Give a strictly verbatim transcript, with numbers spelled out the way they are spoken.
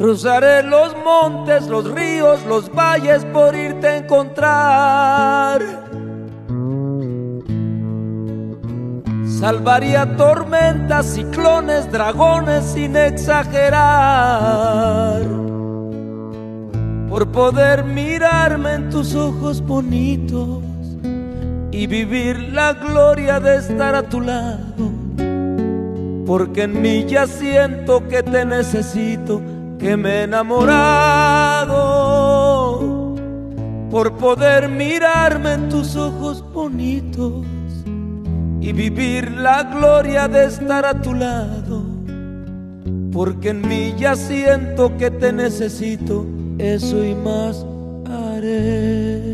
Cruzaré los montes, los ríos, los valles por irte a encontrar. Salvaría tormentas, ciclones, dragones sin exagerar, por poder mirarme en tus ojos bonitos y vivir la gloria de estar a tu lado. Porque en mí ya siento que te necesito, que me he enamorado, por poder mirarme en tus ojos bonitos y vivir la gloria de estar a tu lado. Porque en mí ya siento que te necesito, eso y más haré.